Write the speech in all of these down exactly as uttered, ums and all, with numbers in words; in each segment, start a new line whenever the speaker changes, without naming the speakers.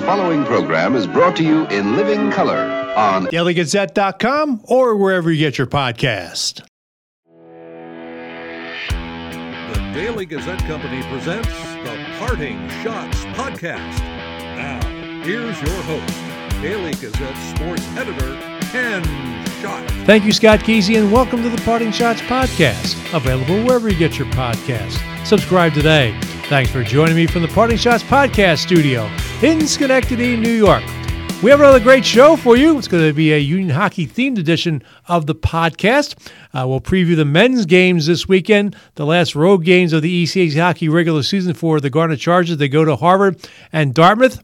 following program is brought to you in living color on
Daily Gazette dot com or wherever you get your podcast.
The Daily Gazette Company presents the Parting Shots Podcast. Now, here's your host, Daily Gazette sports editor, Ken Schott.
Thank you, Scott Kesey, and welcome to the Parting Shots Podcast, available wherever you get your podcast. Subscribe today. Thanks for joining me from the Parting Shots Podcast studio in Schenectady, New York. We have another great show for you. It's going to be a Union Hockey-themed edition of the podcast. Uh, we'll preview the men's games this weekend, the last road games of the E C A C hockey regular season for the Garnet Chargers. They go to Harvard and Dartmouth.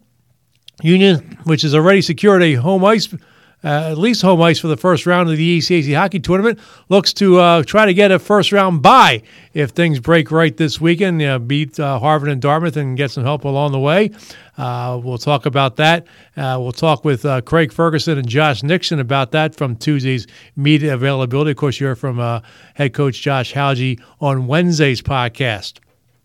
Union, which has already secured a home ice Uh, at least home ice for the first round of the E C A C hockey tournament, looks to uh, try to get a first-round bye if things break right this weekend, you know, beat uh, Harvard and Dartmouth and get some help along the way. Uh, we'll talk about that. Uh, we'll talk with uh, Craig Ferguson and Josh Nixon about that from Tuesday's media availability. Of course, you heard from uh, head coach Josh Hauge on Wednesday's podcast.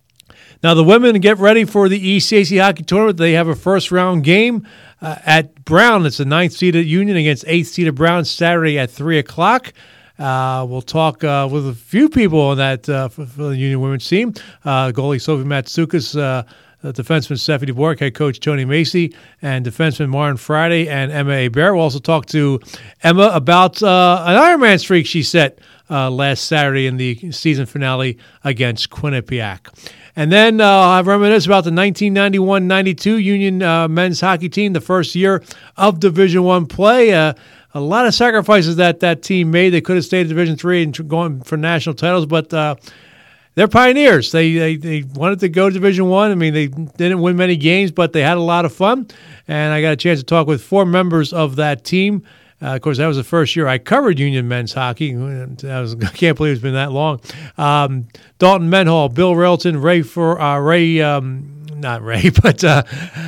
Now, the women get ready for the E C A C hockey tournament. They have a first-round game uh, at Brown. It's the ninth-seeded Union against eighth-seeded Brown Saturday at three o'clock. Uh, we'll talk uh, with a few people on that uh, for, for the Union women's team. Uh, goalie Sophie Matsoukas, uh, defenseman Stephanie Bork, head coach Tony Macy, and defenseman Martin Friday and Emma Hebert. We'll also talk to Emma about uh, an Ironman streak she set uh, last Saturday in the season finale against Quinnipiac. And then uh, I'll reminisce about the nineteen ninety-one ninety-two Union uh, men's hockey team, the first year of Division One play. Uh, a lot of sacrifices that that team made. They could have stayed at Division Three and going for national titles, but uh, they're pioneers. They, they they wanted to go to Division One. I. I mean, they didn't win many games, but they had a lot of fun. And I got a chance to talk with four members of that team. Uh, of course, that was the first year I covered Union men's hockey. I, was, I can't believe it's been that long. Um, Dalton Menhall, Bill Railton, Ray for uh, Ray, um, not Ray, but uh,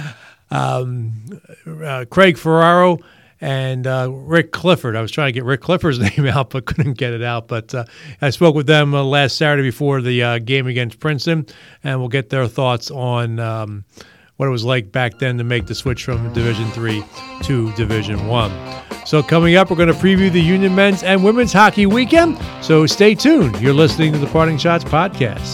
um, uh, Craig Ferraro and uh, Rick Clifford. I was trying to get Rick Clifford's name out, but couldn't get it out. But uh, I spoke with them uh, last Saturday before the uh, game against Princeton, and we'll get their thoughts on um, what it was like back then to make the switch from Division Three to Division One. So coming up, we're going to preview the Union men's and women's hockey weekend. So stay tuned. You're listening to the Parting Shots Podcast.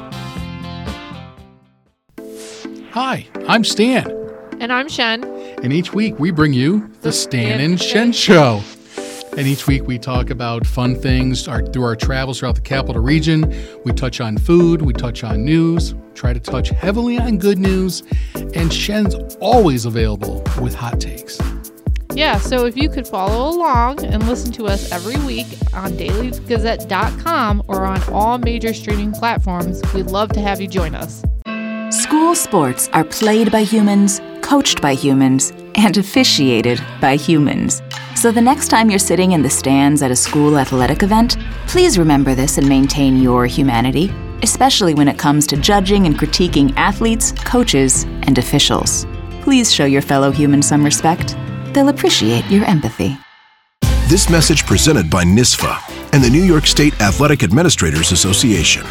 Hi, I'm Stan.
And I'm Shen.
And each week we bring you the, the Stan and Shen Show. And each week we talk about fun things our, through our travels throughout the capital region. We touch on food, we touch on news, try to touch heavily on good news, and Shen's always available with hot takes.
Yeah, so if you could follow along and listen to us every week on Daily Gazette dot com or on all major streaming platforms, we'd love to have you join us.
School sports are played by humans, coached by humans, and officiated by humans. So the next time you're sitting in the stands at a school athletic event, please remember this and maintain your humanity, especially when it comes to judging and critiquing athletes, coaches, and officials. Please show your fellow humans some respect. They'll appreciate your empathy.
This message presented by NISFA and the New York State Athletic Administrators Association.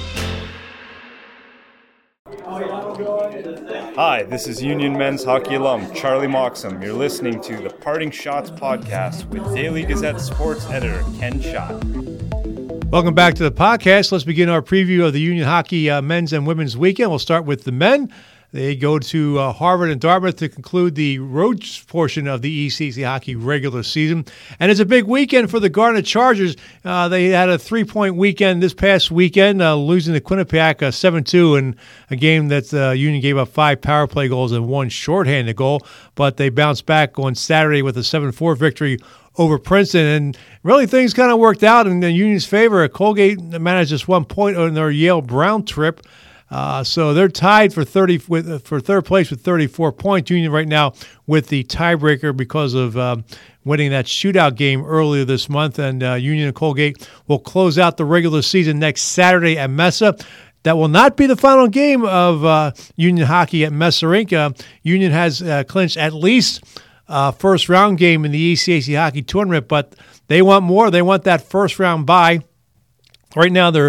Hi, this is Union men's hockey alum Charlie Moxham. You're listening to the Parting Shots Podcast with Daily Gazette sports editor Ken Schott.
Welcome back to the podcast. Let's begin our preview of the Union hockey uh, men's and women's weekend. We'll start with the men. They go to uh, Harvard and Dartmouth to conclude the road portion of the E C A C hockey regular season. And it's a big weekend for the Garnet Chargers. Uh, they had a three-point weekend this past weekend, uh, losing to Quinnipiac uh, seven two in a game that uh, Union gave up five power play goals and one shorthanded goal. But they bounced back on Saturday with a seven four victory over Princeton. And really things kind of worked out in the Union's favor. Colgate managed just one point on their Yale-Brown trip. Uh, so they're tied for thirty with uh, for third place with thirty-four points. Union right now with the tiebreaker because of um, winning that shootout game earlier this month. And uh, Union and Colgate will close out the regular season next Saturday at Mesa. That will not be the final game of uh, Union hockey at Mesa Rink. Uh, Union has uh, clinched at least a first round game in the E C A C hockey tournament, but they want more. They want that first round bye. Right now they're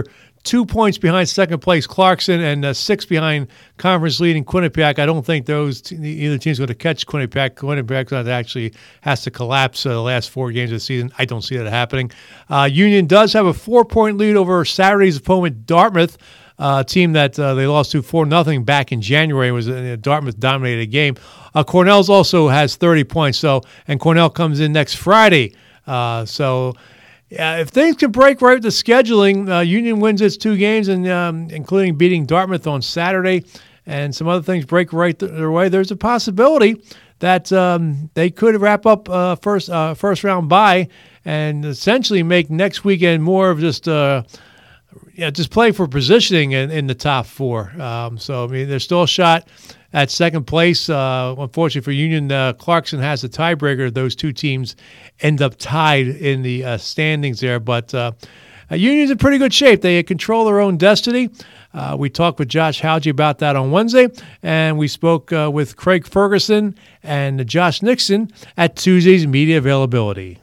two points behind second place Clarkson and uh, six behind conference leading Quinnipiac. I don't think those t- either team's going to catch Quinnipiac. Quinnipiac actually has to collapse uh, the last four games of the season. I don't see that happening. Uh, Union does have a four-point lead over Saturday's opponent, Dartmouth. Uh, team that uh, they lost to four nothing back in January. It was a Dartmouth dominated game. Uh, Cornell's also has thirty points. So and Cornell comes in next Friday. Uh, so yeah, if things can break right with the scheduling, uh, Union wins its two games, and um, including beating Dartmouth on Saturday, and some other things break right th- their way. There's a possibility that um, they could wrap up uh, first uh, first round bye and essentially make next weekend more of just. Uh, Yeah, just play for positioning in, in the top four. Um, so, I mean, there's still a shot at second place. Uh, unfortunately for Union, uh, Clarkson has the tiebreaker. Those two teams end up tied in the uh, standings there. But uh, uh, Union's in pretty good shape. They control their own destiny. Uh, we talked with Josh Hauge about that on Wednesday, and we spoke uh, with Craig Ferguson and Josh Nixon at Tuesday's media availability.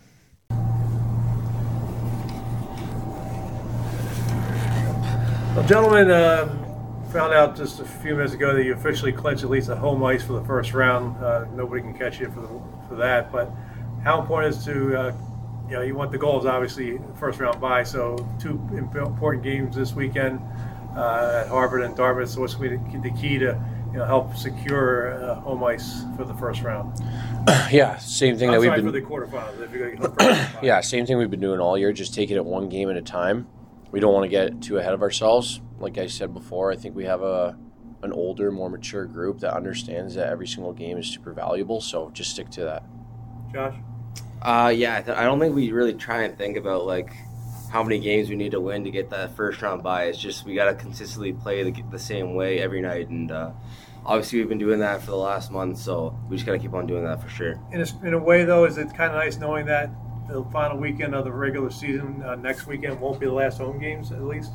Well, gentlemen, uh, found out just a few minutes ago that you officially clinched at least a home ice for the first round. Uh, nobody can catch you for the, for that. But how important is to, uh, you know, you want the goals, obviously, first round bye. So two important games this weekend uh, at Harvard and Dartmouth. So what's going to be the key to, you know, help secure uh, home ice for the first round?
Yeah, same thing
I'm
that we've
sorry,
been.
for the quarterfinals. If you're going to get first round
Yeah, same thing we've been doing all year. Just taking it one game at a time. We don't want to get too ahead of ourselves. Like I said before, I think we have a an older, more mature group that understands that every single game is super valuable. So just stick to that.
Josh?
Uh, yeah, I, th- I don't think we really try and think about like how many games we need to win to get that first round bye. It's just we got to consistently play the, the same way every night, and uh, obviously we've been doing that for the last month. So we just got to keep on doing that for sure.
In a, in a way, though, is it kind of nice knowing that the final weekend of the regular season uh, next weekend won't be the last home games, at least?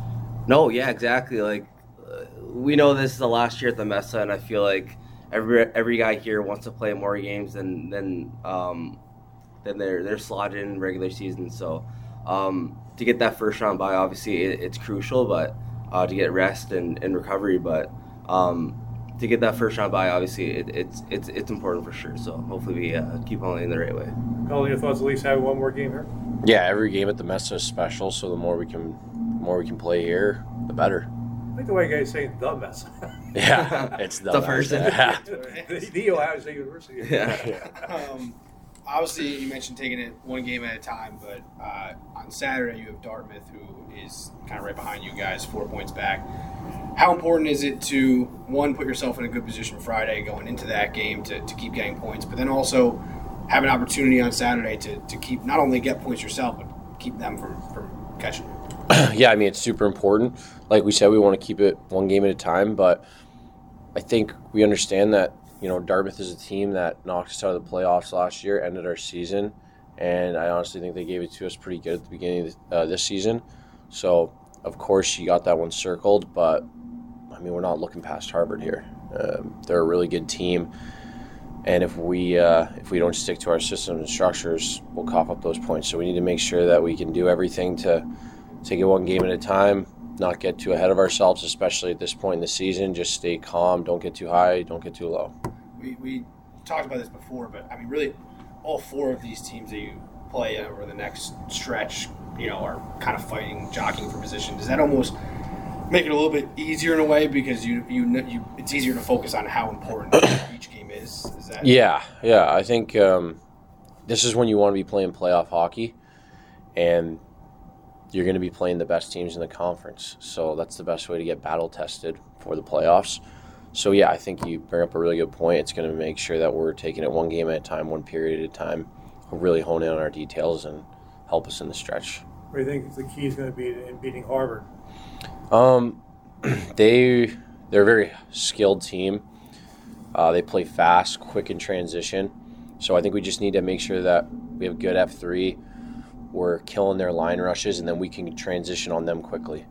No, yeah, exactly. Like uh, we know this is the last year at the Mesa, and I feel like every every guy here wants to play more games than than um, than they're they're slotted in regular season. So um, to get that first round bye, obviously it, it's crucial, but uh, to get rest and, and recovery, but um, to get that first round bye, obviously it, it's it's it's important for sure. So hopefully we uh, keep on in the right way.
Colin, your thoughts? At least having one more game here.
Yeah, every game at the Mesa is special. So the more we can, the more we can play here, the better.
I like the way you guys say the Mesa.
Yeah, it's the,
the
Mesa.
first.
Yeah.
the, the Ohio State University.
Yeah.
Um, obviously, you mentioned taking it one game at a time, but uh, on Saturday you have Dartmouth, who is kind of right behind you guys, four points back. How important is it to, one, put yourself in a good position Friday going into that game to, to keep getting points, but then also have an opportunity on Saturday to, to keep not only get points yourself, but keep them from, from catching you?
Yeah, I mean, it's super important. Like we said, we want to keep it one game at a time, but I think we understand that, you know, Dartmouth is a team that knocked us out of the playoffs last year, ended our season, and I honestly think they gave it to us pretty good at the beginning of uh, this season. So, of course, she got that one circled, but, I mean, we're not looking past Harvard here. Um, they're a really good team, and if we uh, if we don't stick to our systems and structures, we'll cough up those points. So we need to make sure that we can do everything to take it one game at a time, not get too ahead of ourselves, especially at this point in the season. Just stay calm, don't get too high, don't get too low.
We, we talked about this before, but, I mean, really, all four of these teams that you play over the next stretch, you know, are kind of fighting, jockeying for position. Does that almost make it a little bit easier in a way because you you, you it's easier to focus on how important each game is? Is that
Yeah, yeah. I think um, this is when you want to be playing playoff hockey, and you're going to be playing the best teams in the conference. So that's the best way to get battle tested for the playoffs. So, yeah, I think you bring up a really good point. It's going to make sure that we're taking it one game at a time, one period at a time. We'll really hone in on our details and help us in the stretch.
What do you think the key is going to be in beating Harvard?
Um, they, they're a very skilled team. Uh, they play fast, quick in transition. So I think we just need to make sure that we have good F three. We're killing their line rushes, and then we can transition on them quickly.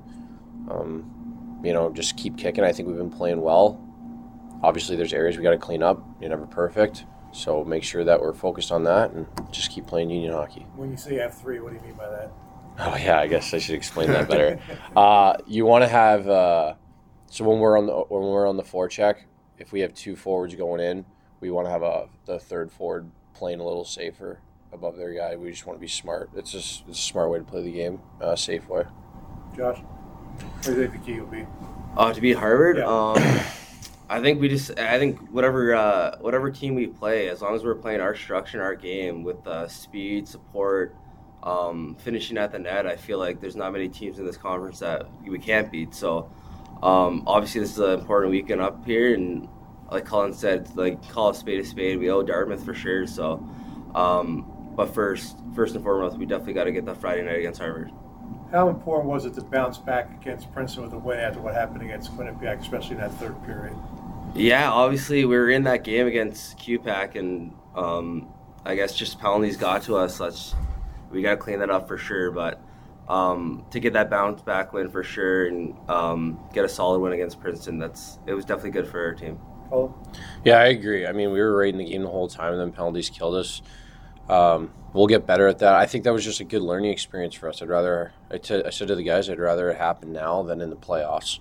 Um, you know, just keep kicking. I think we've been playing well. Obviously, there's areas we got to clean up. You're never perfect. So make sure that we're focused on that and just keep playing union hockey.
When you say F three, what do you mean by that?
Oh yeah, I guess I should explain that better. uh, you want to have uh, so when we're on the when we're on the forecheck, if we have two forwards going in, we want to have a the third forward playing a little safer above their guy. We just want to be smart. It's just it's a smart way to play the game, uh, safe way.
Josh, what do you think the key will be?
Uh, to beat Harvard,
Yeah.
um, I think we just I think whatever uh, whatever team we play, as long as we're playing our structure, our game with uh, speed, support. Um, finishing at the net, I feel like there's not many teams in this conference that we can't beat. So, um, obviously, this is an important weekend up here, and like Colin said, like call a spade a spade. We owe Dartmouth for sure. So, um, but first, first and foremost, we definitely got to get the Friday night against Harvard.
How important was it to bounce back against Princeton with a win after what happened against Quinnipiac, especially in that third period?
Yeah, obviously, we were in that game against Q PAC, and um, I guess just penalties got to us. That's We got to clean that up for sure, but um, to get that bounce back win for sure and um, get a solid win against Princeton, that's it was definitely good for our team.
Oh.
Yeah, I agree. I mean, we were right in the game the whole time, and then penalties killed us. Um, we'll get better at that. I think that was just a good learning experience for us. I'd rather, I, t- I said to the guys, I'd rather it happen now than in the playoffs.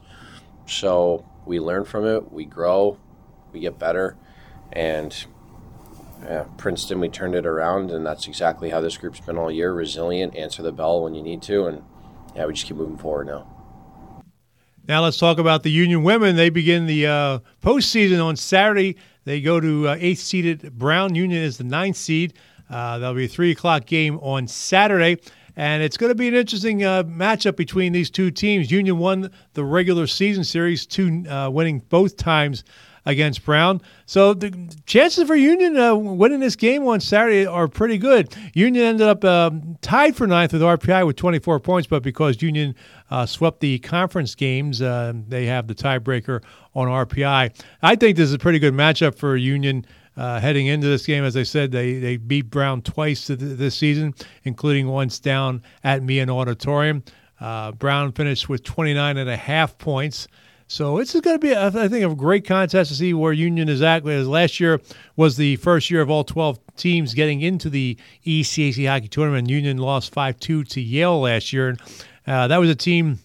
So we learn from it, we grow, we get better, and yeah, Princeton, we turned it around, and that's exactly how this group's been all year. Resilient, answer the bell when you need to, and yeah, we just keep moving forward now.
Now let's talk about the Union women. They begin the uh, postseason on Saturday. They go to uh, eighth-seeded Brown. Union is the ninth seed. Uh, that'll be a three o'clock game on Saturday. And it's going to be an interesting uh, matchup between these two teams. Union won the regular season series, two uh, winning both times against Brown. So the chances for Union uh, winning this game on Saturday are pretty good. Union ended up um, tied for ninth with R P I with twenty-four points, but because Union uh, swept the conference games, uh, they have the tiebreaker on R P I. I think this is a pretty good matchup for Union uh, heading into this game. As I said, they, they beat Brown twice this season, including once down at Meehan Auditorium. Uh, Brown finished with twenty-nine and a half points. So it's going to be, I think, a great contest to see where Union is at. As last year was the first year of all twelve teams getting into the E C A C hockey tournament. Union lost five two to Yale last year. And uh, that was a team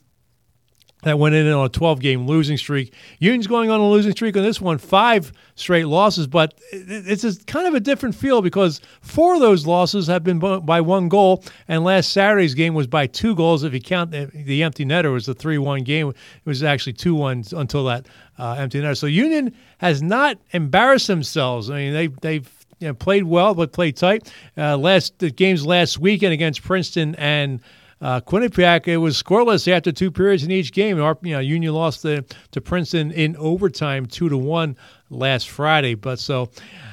that went in on a twelve-game losing streak. Union's going on a losing streak on this one, five straight losses, but it's a, kind of a different feel because four of those losses have been by one goal, and last Saturday's game was by two goals. If you count the, the empty netter, it was a three one game. It was actually two one until that uh, empty netter. So Union has not embarrassed themselves. I mean, they, they've you know, played well but played tight. Uh, last the games last weekend against Princeton and Uh, Quinnipiac, it was scoreless after two periods in each game. Our, you know, Union lost the, to Princeton in overtime, two to one last Friday. But so,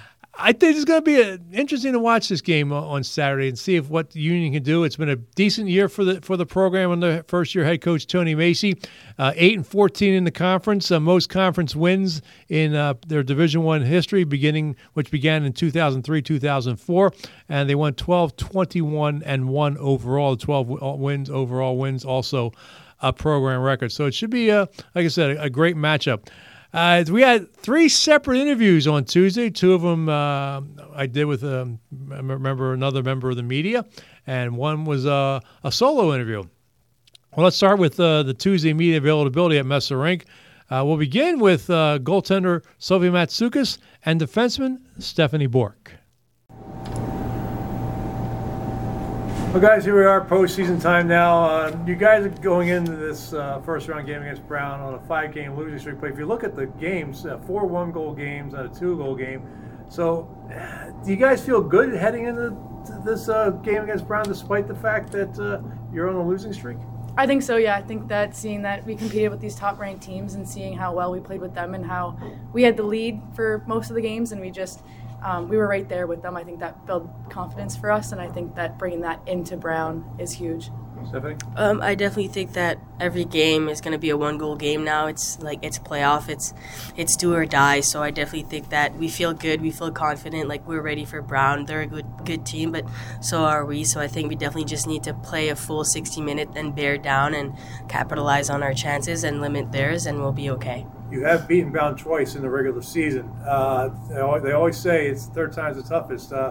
I think it's going to be a, interesting to watch this game on Saturday and see if what the Union can do. It's been a decent year for the for the program under first year head coach Tony Macy, uh, eight and fourteen in the conference, uh, most conference wins in uh, their Division One history, beginning which began in two thousand three, two thousand four, and they went twelve, twenty-one, and one overall. twelve wins overall wins, also a program record. So it should be, a, like I said, a, a great matchup. Uh, we had three separate interviews on Tuesday. Two of them uh, I did with um, I remember another member of the media, and one was uh, a solo interview. Well, let's start with uh, the Tuesday media availability at Messer Rink. Uh, we'll begin with uh, goaltender Sophie Matsoukas and defenseman Stephanie Bork. Well, guys, here we are, postseason time now. Uh, you guys are going into this uh, first-round game against Brown on a five-game losing streak. But if you look at the games, uh, four one-goal games and a two-goal game. So do you guys feel good heading into this uh, game against Brown despite the fact that uh, you're on a losing streak?
I think so, yeah. I think that seeing that we competed with these top-ranked teams and seeing how well we played with them and how we had the lead for most of the games and we just – Um, we were right there with them. I think that built confidence for us, and I think that bringing that into Brown is huge.
Stephanie?
Um, I definitely think that every game is going to be a one-goal game now. It's like it's playoff. It's it's do or die. So I definitely think that we feel good. We feel confident. Like we're ready for Brown. They're a good good team, but so are we. So I think we definitely just need to play a full sixty minutes and bear down and capitalize on our chances and limit theirs, and we'll be okay.
You have beaten Brown twice in the regular season. Uh, they always say it's third time's the toughest. Uh,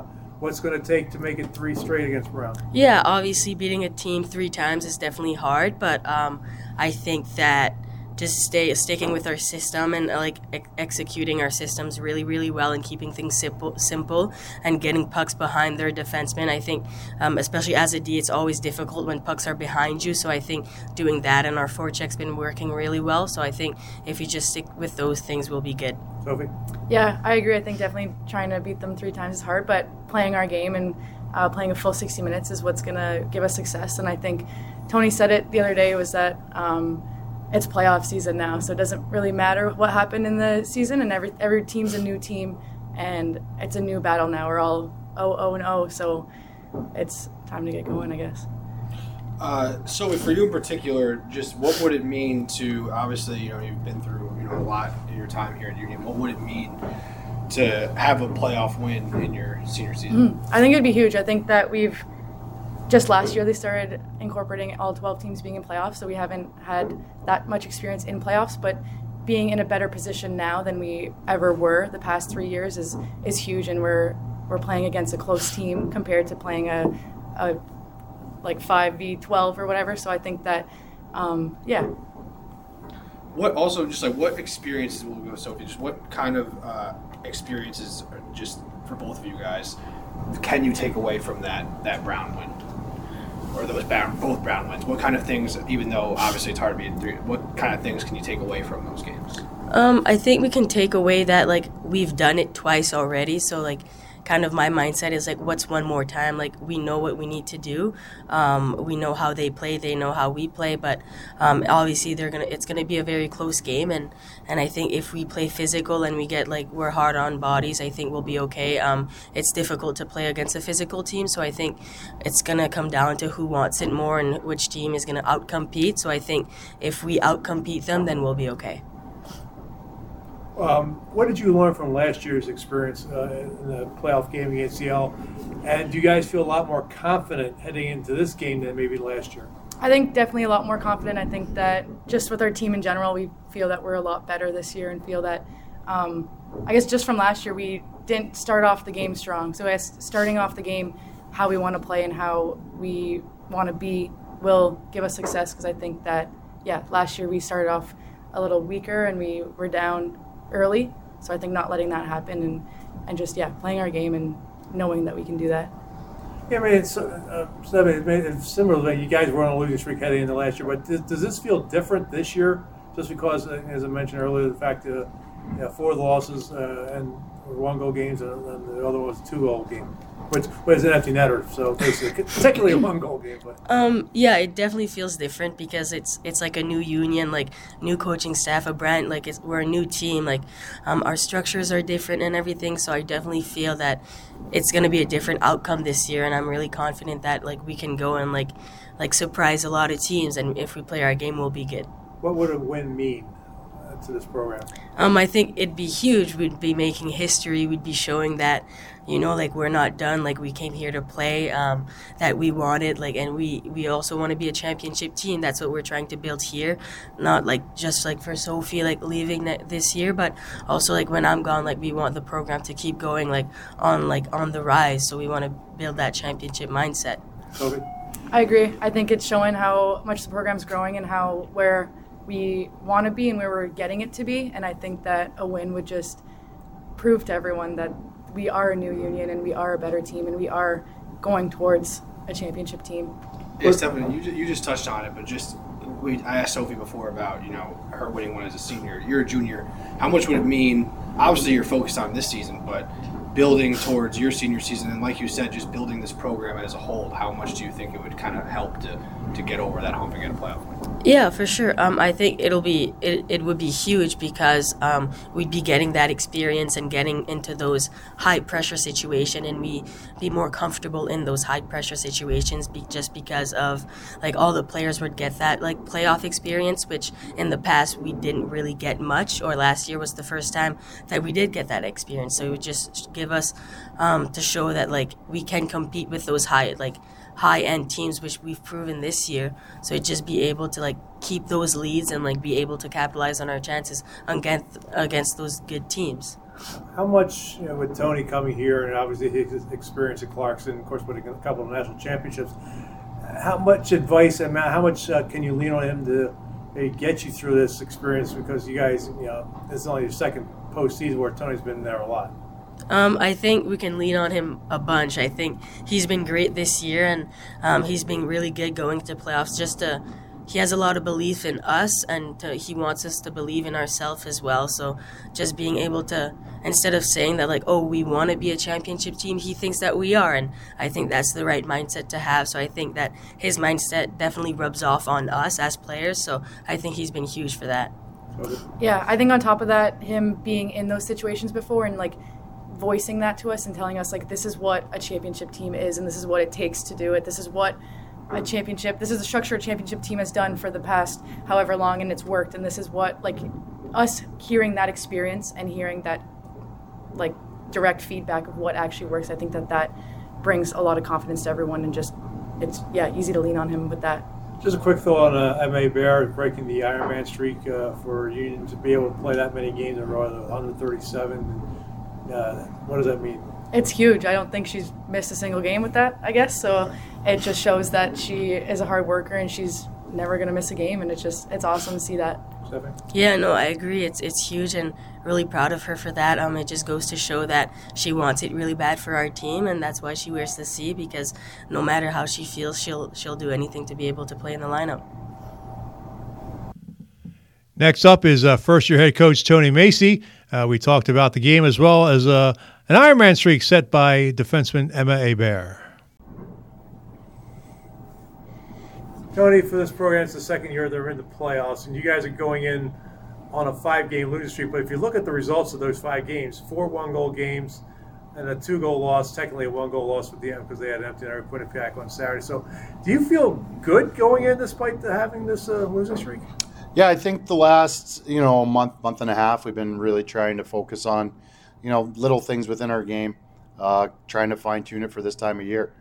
what's going to take to make it three straight against Brown?
Yeah, obviously beating a team three times is definitely hard, but um, I think that just stay sticking with our system and like ex- executing our systems really, really well and keeping things simple, simple and getting pucks behind their defensemen. I think, um, especially as a D, it's always difficult when pucks are behind you. So I think doing that and our forecheck's been working really well. So I think if you just stick with those things, we'll be good.
Sophie?
Yeah, I agree. I think definitely trying to beat them three times is hard, but playing our game and uh, playing a full sixty minutes is what's going to give us success. And I think Tony said it the other day was that um, it's playoff season now, so it doesn't really matter what happened in the season, and every every team's a new team, and it's a new battle now. We're all oh oh and oh, so it's time to get going, I guess.
Uh, so for you in particular, just what would it mean to, obviously, you know, you've been through, you know, a lot in your time here at Union. What would it mean to have a playoff win in your senior season?
Mm-hmm. I think it'd be huge. I think that we've just last year they started incorporating all twelve teams being in playoffs, so we haven't had that much experience in playoffs, but being in a better position now than we ever were the past three years is is huge, and we're we're playing against a close team compared to playing a, a like five v twelve or whatever. So I think that um, yeah.
What also just like what experiences will we go, Sophie? Just what kind of uh, experiences, are just for both of you guys, can you take away from that that Brown win? Or those Brown, both Brown wins. What kind of things, even though obviously it's hard to be in three, what kind of things can you take away from those games?
Um, I think we can take away that like we've done it twice already. So like, kind of my mindset is like, what's one more time? Like we know what we need to do. Um, we know how they play. They know how we play. But um, obviously, they're gonna. It's gonna be a very close game. And and I think if we play physical and we get like we're hard on bodies, I think we'll be okay. Um, it's difficult to play against a physical team, so I think it's gonna come down to who wants it more and which team is gonna outcompete. So I think if we outcompete them, then we'll be okay.
Um, what did you learn from last year's experience uh, in the playoff game against Yale? And do you guys feel a lot more confident heading into this game than maybe last year?
I think definitely a lot more confident. I think that just with our team in general, we feel that we're a lot better this year and feel that, um, I guess just from last year, we didn't start off the game strong. So as starting off the game, how we want to play and how we want to be will give us success, because I think that, yeah, last year we started off a little weaker and we were down early, so I think not letting that happen and, and just yeah playing our game and knowing that we can do that.
Yeah, I mean it's, uh, it's similar. You guys were on a losing streak heading into last year, but does, does this feel different this year? Just because, uh, as I mentioned earlier, the fact that uh, you know, four losses uh, and one goal games, and, and the other was two goal game, which was an empty netter. So basically, technically a one goal game. But
um, yeah, it definitely feels different because it's it's like a new union, like new coaching staff, a brand, like it's, we're a new team. Like um, our structures are different and everything. So I definitely feel that it's going to be a different outcome this year, and I'm really confident that like we can go and like like surprise a lot of teams, and if we play our game, we'll be good.
What would a win mean to this program?
Um, I think it'd be huge. We'd be making history. We'd be showing that, you know, like we're not done. Like we came here to play. Um, that we wanted. Like, and we we also want to be a championship team. That's what we're trying to build here. Not like just like for Sophie, like leaving that this year, but also like when I'm gone, like we want the program to keep going, like on like on the rise. So we want to build that championship mindset.
Sophie?
I agree. I think it's showing how much the program's growing and how where we want to be and where we're getting it to be, and I think that a win would just prove to everyone that we are a new union and we are a better team and we are going towards a championship team.
Yeah, Stephanie, you, you just touched on it, but just we, I asked Sophie before about, you know, her winning one as a senior. You're a junior. How much would it mean? Obviously, you're focused on this season, but building towards your senior season, and like you said, just building this program as a whole, how much do you think it would kind of help to, to get over that hump and get a playoff win?
Yeah, for sure. Um, I think it'll be it, it would be huge because um, we'd be getting that experience and getting into those high pressure situations, and we be more comfortable in those high pressure situations be, just because of like all the players would get that like playoff experience, which in the past we didn't really get much, or last year was the first time that we did get that experience. So it would just give us um, to show that like we can compete with those high like high-end teams, which we've proven this year. So just be able to like keep those leads and like be able to capitalize on our chances against against those good teams.
How much, you know, with Tony coming here and obviously his experience at Clarkson, of course, winning a couple of national championships, how much advice and how much uh, can you lean on him to maybe get you through this experience? Because you guys, you know, this is only your second postseason where Tony's been there a lot.
Um, I think we can lean on him a bunch. I think he's been great this year, and um, he's been really good going to playoffs. Just to, he has a lot of belief in us, and to, he wants us to believe in ourselves as well. So just being able to, instead of saying that like, oh, we want to be a championship team, he thinks that we are, and I think that's the right mindset to have. So I think that his mindset definitely rubs off on us as players. So I think he's been huge for that.
Yeah, I think on top of that, him being in those situations before and like voicing that to us and telling us like this is what a championship team is and this is what it takes to do it. This is what a championship, this is the structure a championship team has done for the past however long, and it's worked, and this is what, like, us hearing that experience and hearing that like direct feedback of what actually works, I think that that brings a lot of confidence to everyone, and just it's yeah easy to lean on him with that.
Just a quick thought on uh, M A Bear breaking the Ironman streak uh, for Union to be able to play that many games in a row, one thirty-seven. Uh, what does that mean?
It's huge. I don't think she's missed a single game with that, I guess. So it just shows that she is a hard worker and she's never going to miss a game. And it's just, it's awesome to see that.
Yeah, no, I agree. It's it's huge, and really proud of her for that. Um, it just goes to show that she wants it really bad for our team, and that's why she wears the C, because no matter how she feels, she'll she'll do anything to be able to play in the lineup.
Next up is uh, first-year head coach Tony Macy. Uh, we talked about the game as well as uh, an Ironman streak set by defenseman Emma Hebert. Tony, for this program, it's the second year they're in the playoffs, and you guys are going in on a five-game losing streak. But if you look at the results of those five games, four one-goal games and a two-goal loss, technically a one-goal loss with the end because they had an empty net at Quinnipiac on Saturday. So do you feel good going in despite the, having this uh, losing streak?
Yeah, I think the last, you know, month, month and a half, we've been really trying to focus on, you know, little things within our game, uh, trying to fine-tune it for this time of year.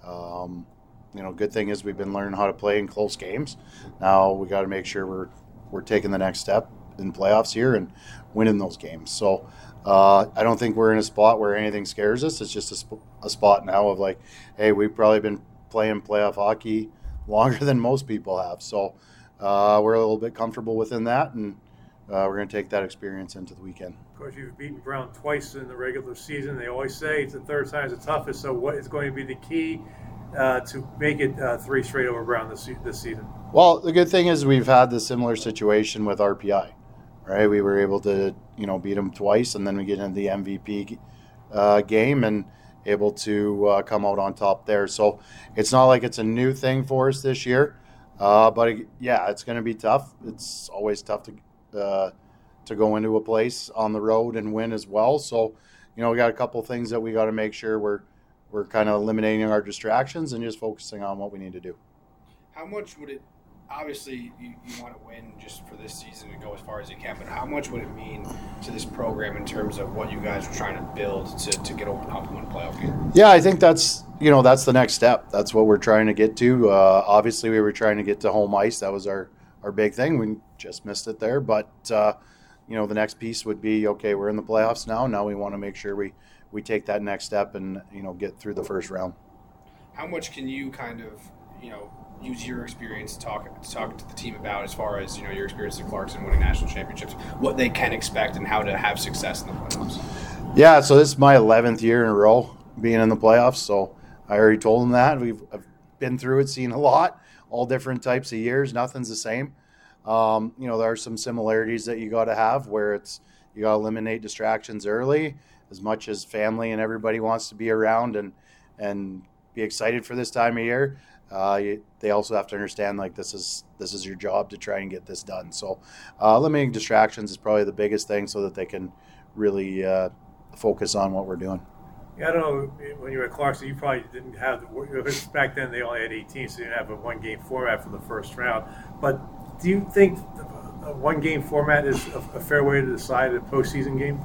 Um, you know, good thing is we've been learning how to play in close games. Now we got to make sure we're we're taking the next step in playoffs here and winning those games. So uh, I don't think we're in a spot where anything scares us. It's just a, sp- a spot now of like, hey, we've probably been playing playoff hockey longer than most people have. So uh, we're a little bit comfortable within that, and uh, we're going to take that experience into the weekend.
Of course, you've beaten Brown twice in the regular season. They always say it's the third time is the toughest. So what is going to be the key uh, to make it uh, three straight over Brown this, this season?
Well, the good thing is we've had the similar situation with R P I, right? We were able to, you know, beat them twice, and then we get into the M V P uh, game and able to uh, come out on top there. So it's not like it's a new thing for us this year, uh, but it, yeah, it's going to be tough. It's always tough to uh, to go into a place on the road and win as well. So, you know, we got a couple things that we got to make sure we're we're kind of eliminating our distractions and just focusing on what we need to do.
How much would it? Obviously, you, you want to win just for this season and go as far as you can, but how much would it mean to this program in terms of what you guys are trying to build to, to get over the hump and win a playoff game?
Yeah, I think that's, you know, that's the next step. That's what we're trying to get to. Uh, obviously, we were trying to get to home ice. That was our, our big thing. We just missed it there. But, uh, you know, the next piece would be, okay, we're in the playoffs now. Now we want to make sure we, we take that next step and, you know, get through the first round.
How much can you kind of, you know, use your experience to talk, to talk to the team about as far as, you know, your experience at Clarkson winning national championships, what they can expect and how to have success in the playoffs?
Yeah, so this is my eleventh year in a row being in the playoffs, so I already told them that. We've I've been through it, seen a lot, all different types of years. Nothing's the same. Um, you know, there are some similarities that you got to have where it's you got to eliminate distractions early as much as family and everybody wants to be around and and be excited for this time of year. Uh, you, they also have to understand like this is this is your job to try and get this done. So uh, eliminating distractions is probably the biggest thing so that they can really uh, focus on what we're doing.
Yeah, I don't know, when you were at Clarkson, you probably didn't have, the, back then they only had eighteen, so you didn't have a one-game format for the first round. But do you think a one-game format is a, a fair way to decide a postseason game?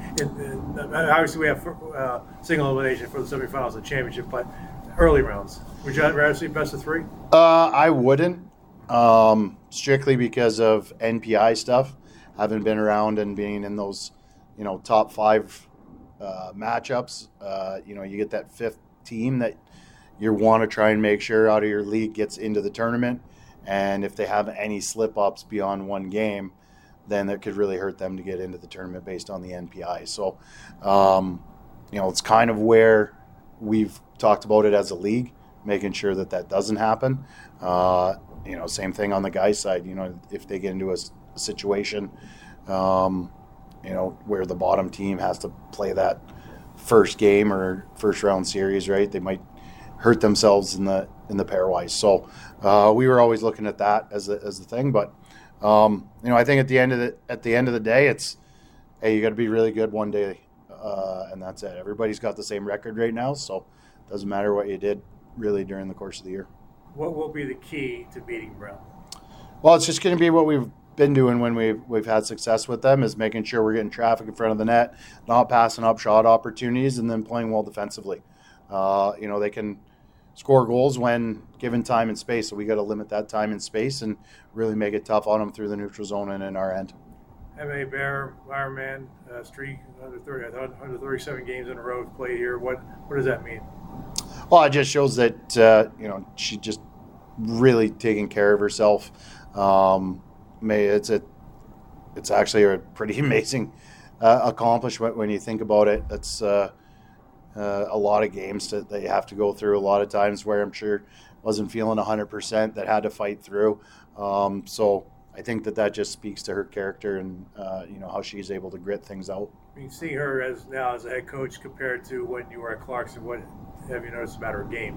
And, and obviously we have uh, single elimination for the semifinals and championship, but early rounds. Would you rather see best of three?
Uh, I wouldn't, um, strictly because of N P I stuff. I haven't been around and being in those, you know, top five uh, matchups. Uh, you know, you get that fifth team that you want to try and make sure out of your league gets into the tournament. And if they have any slip-ups beyond one game, then that could really hurt them to get into the tournament based on the N P I. So, um, you know, it's kind of where we've talked about it as a league, making sure that that doesn't happen. Uh, you know, same thing on the guys' side. You know, if they get into a, a situation, um, you know, where the bottom team has to play that first game or first round series, right? They might hurt themselves in the in the pairwise. So uh, we were always looking at that as a, as the thing. But um, you know, I think at the end of the at the end of the day, it's hey, you got to be really good one day, uh, and that's it. Everybody's got the same record right now, so it doesn't matter what you did really during the course of the year.
What will be the key to beating Brown?
Well, it's just going to be what we've been doing when we've we've had success with them, is making sure we're getting traffic in front of the net, not passing up shot opportunities, and then playing well defensively. Uh, you know, they can score goals when given time and space, so we got to limit that time and space and really make it tough on them through the neutral zone and in our end.
M A Bear, Ironman uh, streak, under thirty, I thought one thirty-seven games in a row played here. What what does that mean?
Well, it just shows that uh, you know, she just really taking care of herself. Um, may it's a it's actually a pretty amazing uh, accomplishment when you think about it. It's uh, uh, a lot of games that they have to go through. A lot of times where I'm sure wasn't feeling one hundred percent, that had to fight through. Um, so I think that that just speaks to her character and uh, you know, how she's able to grit things out.
You see her as now as a head coach compared to when you were at Clarkson. What have you noticed about her game?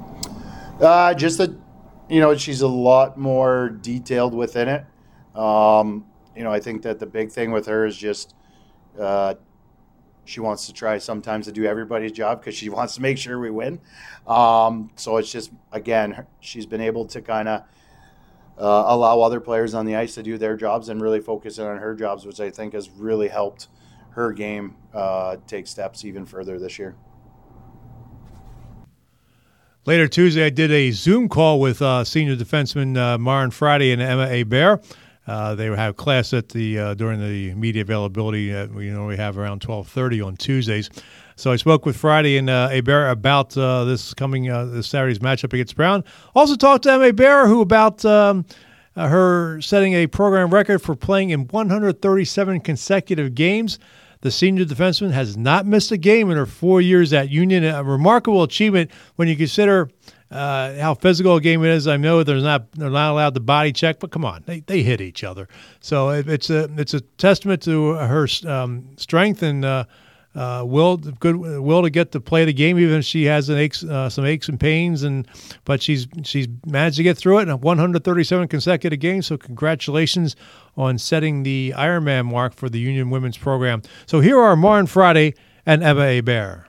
Uh, just that, you know, she's a lot more detailed within it. Um, you know, I think that the big thing with her is just uh, she wants to try sometimes to do everybody's job because she wants to make sure we win. Um, so it's just, again, she's been able to kind of uh, allow other players on the ice to do their jobs and really focus in on her jobs, which I think has really helped her game uh, take steps even further this year.
Later Tuesday, I did a Zoom call with uh, senior defenseman uh, Maren Friday and Emma Hebert. Uh, they have class at the uh, during the media availability. Uh, we normally have around twelve thirty on Tuesdays. So I spoke with Friday and uh, Hebert about uh, this coming uh, this Saturday's matchup against Brown. Also talked to Emma Hebert, who about um, uh, her setting a program record for playing in one hundred thirty-seven consecutive games. The senior defenseman has not missed a game in her four years at Union. A remarkable achievement when you consider uh, how physical a game it is. I know there's not they're not allowed to body check, but come on, they they hit each other. So it, it's a it's a testament to her um, strength and uh, uh, will good will to get to play the game, even if she has an aches, uh, some aches and pains. And but she's she's managed to get through it in one hundred thirty-seven consecutive games. So congratulations on setting the Ironman mark for the Union women's program. So here are Maren Friday and Emma Hebert.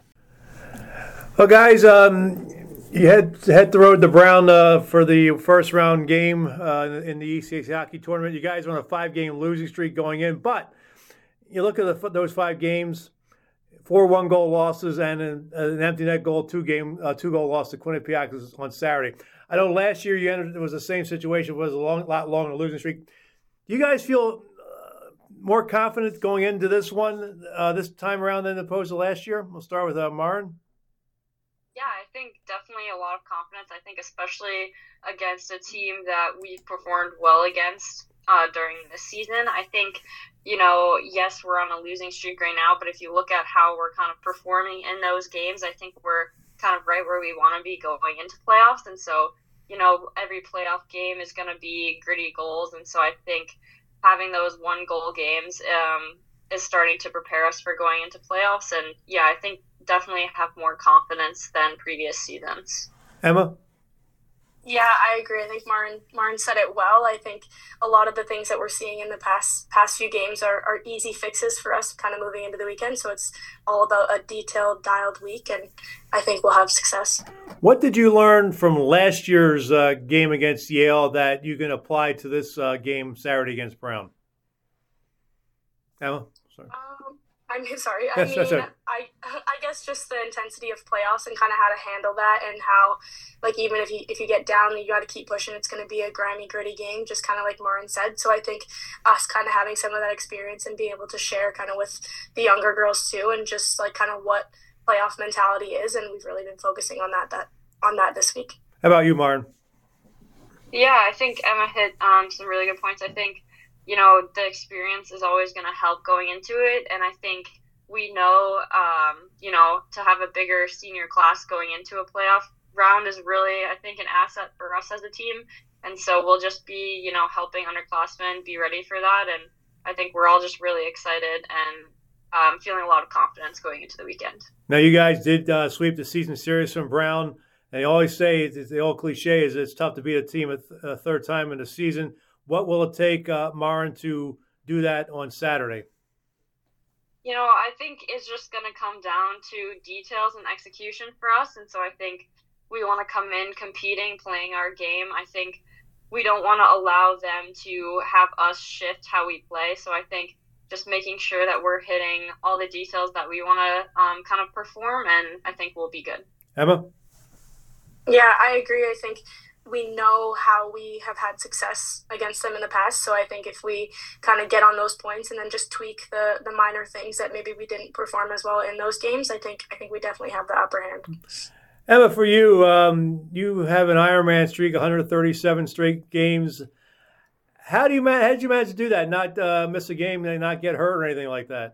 Well, guys, um, you head head the road to Brown uh, for the first round game uh, in the E C A C hockey tournament. You guys are on a five game losing streak going in, but you look at the, those five games. Four one-goal losses and an, an empty net goal, two game, uh, two-goal loss to Quinnipiac on Saturday. I know last year you ended it was the same situation. It was a long, lot longer losing streak. Do you guys feel uh, more confident going into this one uh, this time around than opposed to last year? We'll start with uh, Maren.
Yeah, I think definitely a lot of confidence. I think especially against a team that we've performed well against uh, during the season. I think, you know, yes, we're on a losing streak right now, but if you look at how we're kind of performing in those games, I think we're kind of right where we want to be going into playoffs. And so, you know, every playoff game is going to be gritty goals. And so I think having those one goal games um, is starting to prepare us for going into playoffs. And yeah, I think definitely have more confidence than previous seasons.
Emma?
Yeah, I agree. I think Maren, Maren said it well. I think a lot of the things that we're seeing in the past past few games are, are easy fixes for us kind of moving into the weekend. So it's all about a detailed, dialed week, and I think we'll have success.
What did you learn from last year's uh, game against Yale that you can apply to this uh, game Saturday against Brown? Emma? Sorry.
Um, I I mean, sorry. I mean, I I guess just the intensity of playoffs and kind of how to handle that, and how, like, even if you if you get down, you got to keep pushing. It's going to be a grimy, gritty game, just kind of like Marin said. So I think us kind of having some of that experience and being able to share kind of with the younger girls too, and just like kind of what playoff mentality is, and we've really been focusing on that that on that this week.
How about you, Marin?
Yeah, I think Emma hit um, some really good points. I think, you know, the experience is always going to help going into it. And I think we know, um, you know, to have a bigger senior class going into a playoff round is really, I think, an asset for us as a team. And so we'll just be, you know, helping underclassmen be ready for that. And I think we're all just really excited and um, feeling a lot of confidence going into the weekend.
Now, you guys did uh, sweep the season series from Brown. They always say, it's the old cliche is it's tough to beat a team a, th- a third time in the season. What will it take, uh, Marin, to do that on Saturday?
You know, I think it's just going to come down to details and execution for us. And so I think we want to come in competing, playing our game. I think we don't want to allow them to have us shift how we play. So I think just making sure that we're hitting all the details that we want to um, kind of perform, and I think we'll be good.
Emma?
Yeah, I agree. I think we know how we have had success against them in the past. So I think if we kind of get on those points and then just tweak the, the minor things that maybe we didn't perform as well in those games, I think I think we definitely have the upper hand.
Emma, for you, um, you have an Ironman streak, one hundred thirty-seven straight games. How do you man- how did you manage to do that? Not uh, miss a game and not get hurt or anything like that?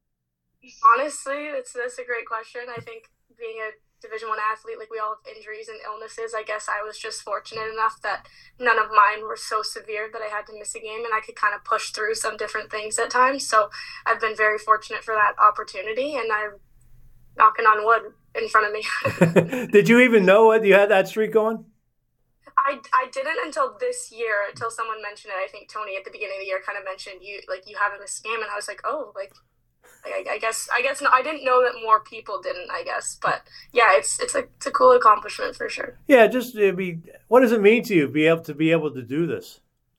Honestly, that's that's a great question. I think being a Division One athlete, like we all have injuries and illnesses. I guess I was just fortunate enough that none of mine were so severe that I had to miss a game, and I could kind of push through some different things at times. So I've been very fortunate for that opportunity, and I'm knocking on wood in front of me.
Did you even know it? You had that streak going?
I, I didn't until this year, until someone mentioned it. I think Tony at the beginning of the year kind of mentioned you like you haven't missed a game, and I was like, oh, like. I, I guess I guess no, I didn't know that more people didn't. I guess, but yeah, it's it's a it's a cool accomplishment for sure.
Yeah, just to be. What does it mean to you be able to be able to do this?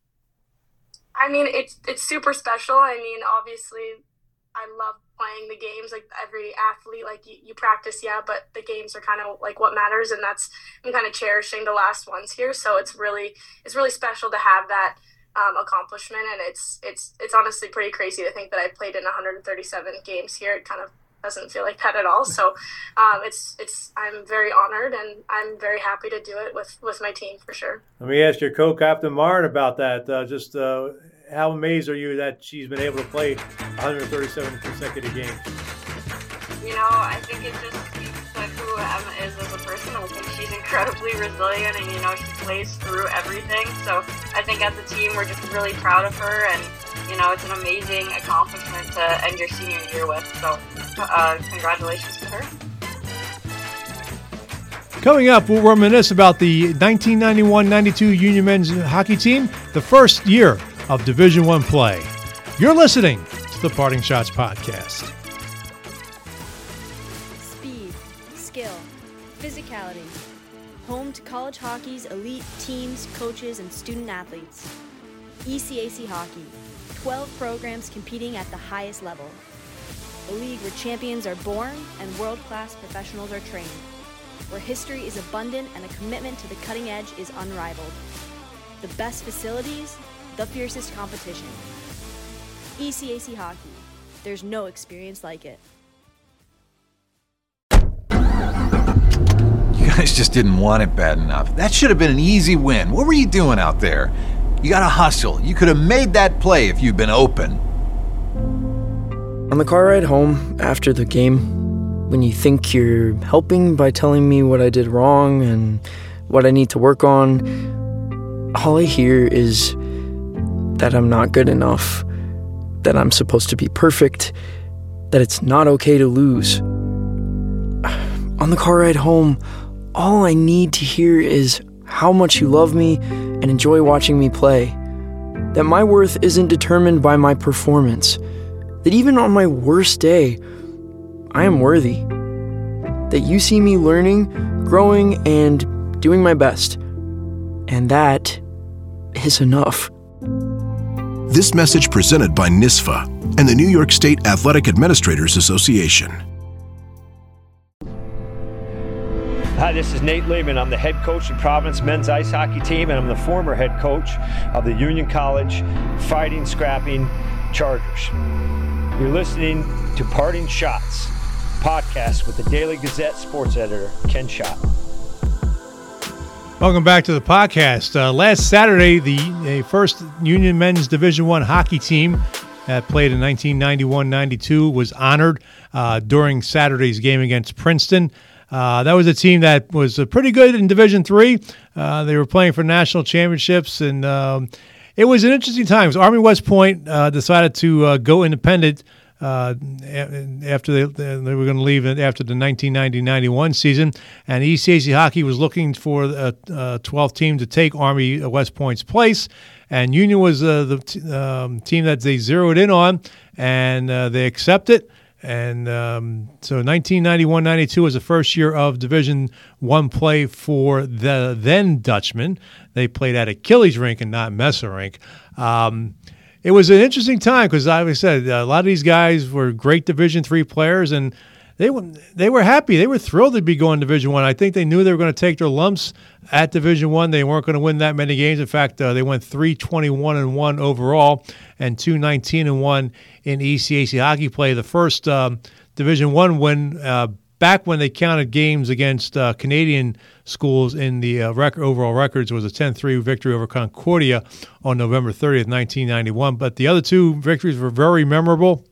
I mean, it's it's super special. I mean, obviously, I love playing the games. Like every athlete, like you, you practice, yeah, but the games are kind of like what matters, and that's I'm kind of cherishing the last ones here. So it's really it's really special to have that. Um, accomplishment, and it's it's it's honestly pretty crazy to think that I played in one hundred thirty-seven games here. It kind of doesn't feel like that at all. So um, it's it's I'm very honored, and I'm very happy to do it with, with my team for sure.
Let me ask your co-captain Marin about that. Uh, just uh, how amazed are you that she's been able to play one hundred thirty-seven consecutive games?
You know, I think it just speaks to who Emma is as a person. I think she's incredibly resilient, and, you know, she plays through everything. So I think as a team, we're just really proud of her, and, you know, it's an amazing accomplishment to end your senior year with. So uh, congratulations to her.
Coming up, we'll reminisce about the nineteen ninety-one ninety-two Union men's hockey team, the first year of Division One play. You're listening to the Parting Shots Podcast.
Skill, physicality, home to college hockey's elite teams, coaches, and student athletes. E C A C Hockey, twelve programs competing at the highest level. A league where champions are born and world-class professionals are trained. Where history is abundant and a commitment to the cutting edge is unrivaled. The best facilities, the fiercest competition. E C A C Hockey, there's no experience like it.
You guys just didn't want it bad enough. That should have been an easy win. What were you doing out there? You gotta hustle. You could have made that play if you'd been open.
On the car ride home after the game, when you think you're helping by telling me what I did wrong and what I need to work on, all I hear is that I'm not good enough, that I'm supposed to be perfect, that it's not okay to lose. On the car ride home, all I need to hear is how much you love me and enjoy watching me play. That my worth isn't determined by my performance. That even on my worst day, I am worthy. That you see me learning, growing, and doing my best. And that is enough.
This message presented by NISFA and the New York State Athletic Administrators Association.
Hi, this is Nate Lehman. I'm the head coach of Providence men's ice hockey team, and I'm the former head coach of the Union College Fighting Scrapping Chargers. You're listening to Parting Shots podcast with the Daily Gazette sports editor, Ken Schott.
Welcome back to the podcast. Uh, last Saturday, the, the first Union men's Division I hockey team that played in nineteen ninety-one ninety-two was honored uh, during Saturday's game against Princeton. Uh, that was a team that was uh, pretty good in Division Three. Uh, they were playing for national championships, and um, it was an interesting time. Because Army West Point uh, decided to uh, go independent uh, after they, they were going to leave after the nineteen ninety ninety-one season, and E C A C Hockey was looking for a, a twelfth team to take Army West Point's place, and Union was uh, the t- um, team that they zeroed in on, and uh, they accepted. And um, so nineteen ninety-one ninety-two was the first year of Division I play for the then Dutchmen. They played at Achilles Rink and not Messer Rink. Um, it was an interesting time because, like I said, a lot of these guys were great Division three players, and they were, they were happy. They were thrilled to be going to Division I. I think they knew they were going to take their lumps at Division I. They weren't going to win that many games. In fact, uh, they went three twenty-one and one overall and two nineteen and one in E C A C hockey play. The first um, Division I win uh, back when they counted games against uh, Canadian schools in the uh, rec- overall records was a ten three victory over Concordia on November thirtieth, nineteen ninety-one. But the other two victories were very memorable.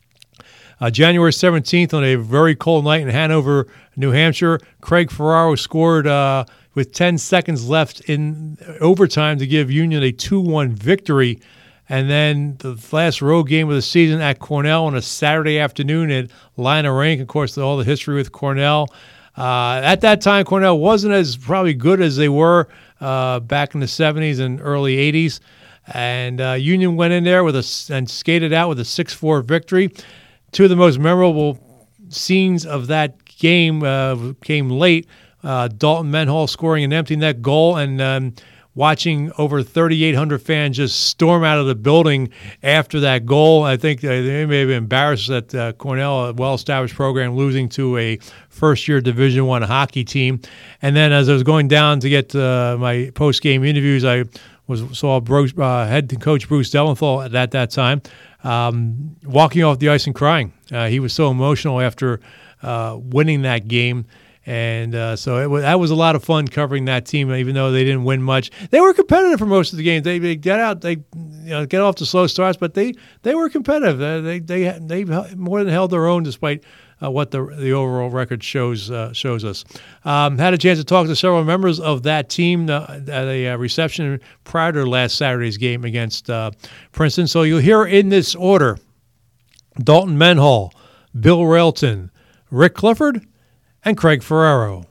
Uh, January seventeenth, on a very cold night in Hanover, New Hampshire, Craig Ferraro scored uh, with ten seconds left in overtime to give Union a two one victory. And then the last road game of the season at Cornell on a Saturday afternoon at Lina Rink. Of course, all the history with Cornell. Uh, at that time, Cornell wasn't as probably good as they were uh, back in the seventies and early eighties. And uh, Union went in there with a, and skated out with a six four victory. Two of the most memorable scenes of that game uh, came late. Uh, Dalton Menhall scoring an empty net goal, and um, watching over thirty-eight hundred fans just storm out of the building after that goal. I think they may have been embarrassed that uh, Cornell, a well-established program, losing to a first-year Division I hockey team. And then as I was going down to get uh, my post-game interviews, I was saw Bruce, uh, head coach Bruce Delenthal at, at that time um, walking off the ice and crying. Uh, he was so emotional after uh, winning that game. And uh, so it was, that was a lot of fun covering that team, even though they didn't win much. They were competitive for most of the games. They, they get out, they you know, get off to slow starts, but they, they were competitive. Uh, they they they more than held their own, despite uh, what the the overall record shows uh, shows us. Um, had a chance to talk to several members of that team uh, at a uh, reception prior to last Saturday's game against uh, Princeton. So you'll hear in this order: Dalton Menhall, Bill Railton, Rick Clifford, and Craig Ferraro.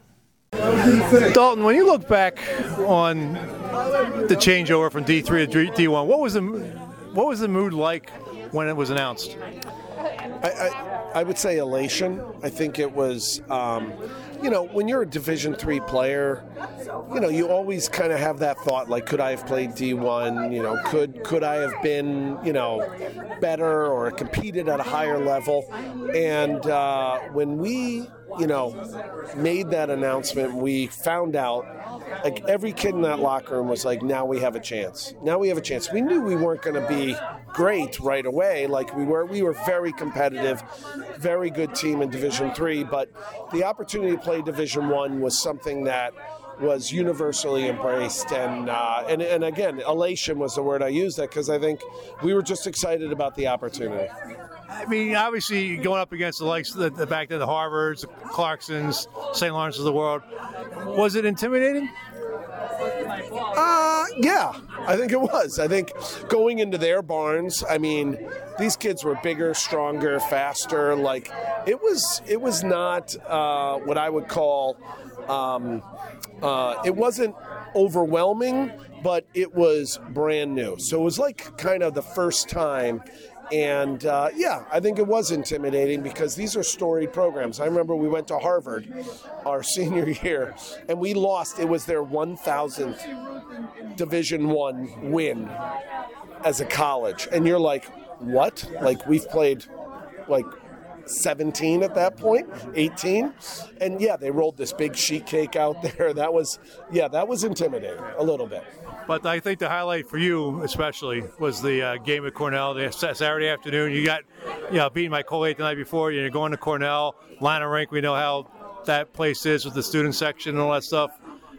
Dalton, when you look back on the changeover from D three to D one, what was the what was the mood like when it was announced?
I, I, I would say elation. I think it was, um, you know, when you're a Division three player, you know, you always kind of have that thought, like, could I have played D one? You know, could could I have been, you know, better or competed at a higher level? And uh, when we, you know, made that announcement, we found out, like, every kid in that locker room was like, now we have a chance. Now we have a chance. We knew we weren't going to be great right away. Like we were, we were very competitive, very good team in Division three, but the opportunity to play Division one was something that was universally embraced. And, uh, and, and again, elation was the word I used that because I think we were just excited about the opportunity.
I mean, obviously, going up against the likes of the, the back to the Harvards, the Clarksons, Saint Lawrence of the world, was it intimidating?
Uh, yeah, I think it was. I think going into their barns, I mean, these kids were bigger, stronger, faster. Like, it was, it was not uh, what I would call, um, uh, it wasn't overwhelming, but it was brand new. So it was like kind of the first time. And, uh, yeah, I think it was intimidating because these are storied programs. I remember we went to Harvard our senior year, and we lost. It was their one thousandth Division One win. as a college. And you're like, what? Like, we've played, like, seventeen at that point, eighteen. And, yeah, they rolled this big sheet cake out there. That was, yeah, that was intimidating a little bit.
But I think the highlight for you, especially, was the uh, game at Cornell the Saturday afternoon. You got, you know, beaten by Colgate the night before. You're going to Cornell, Lana Rink. We know how that place is with the student section and all that stuff.